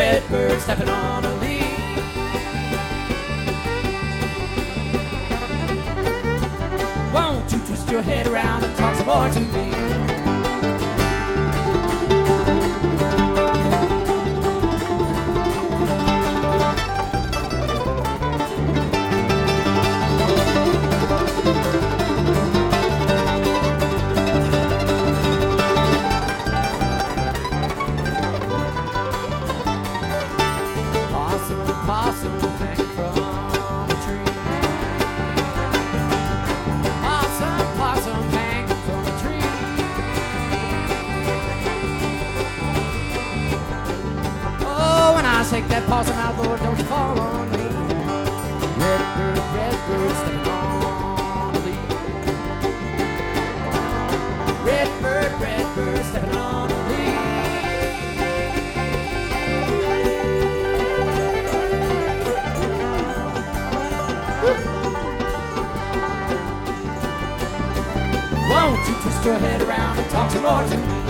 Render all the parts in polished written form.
red bird stepping on a leaf. Won't you twist your head around and talk some more to me? Take that possum out, Lord, don't you fall on me. Red bird, stepping on a leaf. Red bird, stepping on a leaf. Won't you twist your head around and talk some more to me?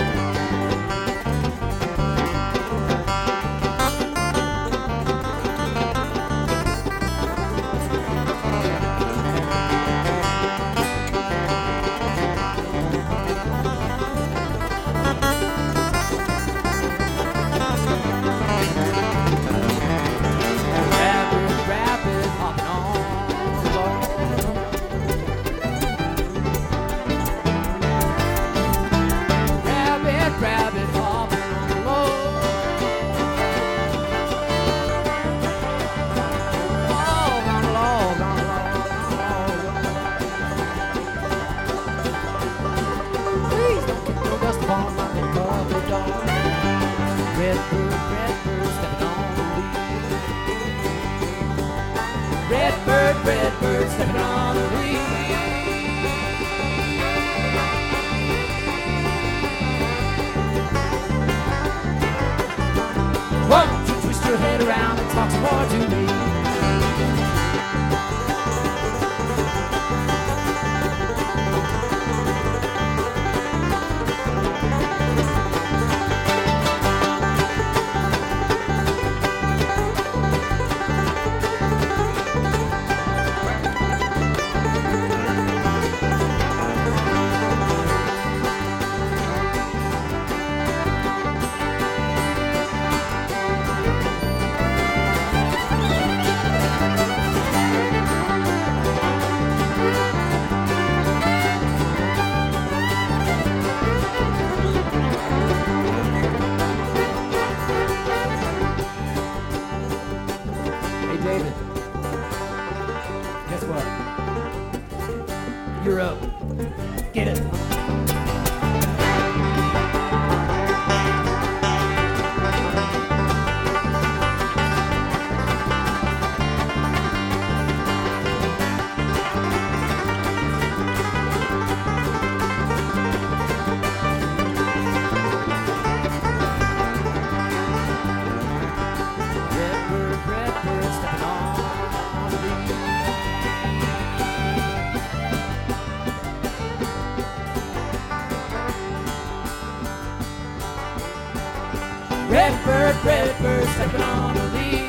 Red bird stepping on a leaf. Won't you twist your head around and talk some more to me? David, guess what? You're up. Get it. Red bird stepping on a leaf.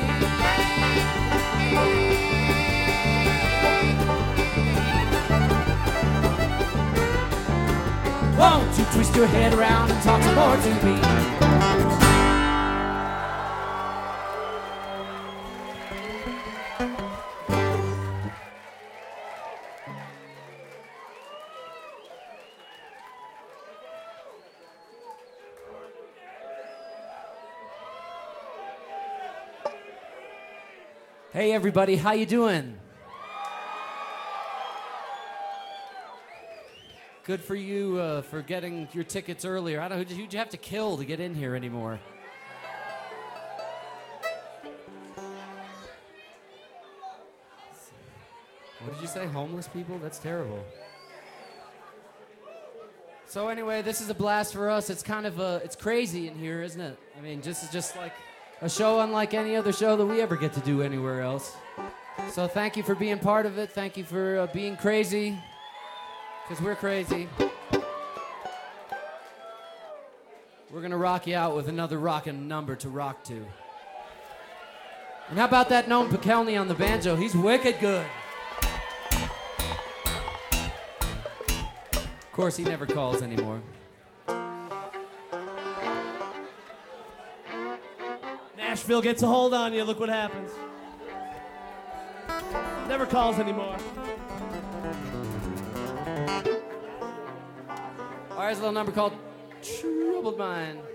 Won't you twist your head around and talk some more to me? Hey everybody, how you doing? Good for you for getting your tickets earlier. I don't know, who'd you have to kill to get in here anymore? What did you say, homeless people? That's terrible. So anyway, this is a blast for us. It's kind of it's crazy in here, isn't it? I mean, just like a show unlike any other show that we ever get to do anywhere else. So thank you for being part of it. Thank you for being crazy, because we're crazy. We're gonna rock you out with another rockin' number to rock to. And how about that Noam Pekelny on the banjo? He's wicked good. Of course, he never calls anymore. Nashville gets a hold on you, look what happens. Never calls anymore. All right, here's a little number called Troubled Mind.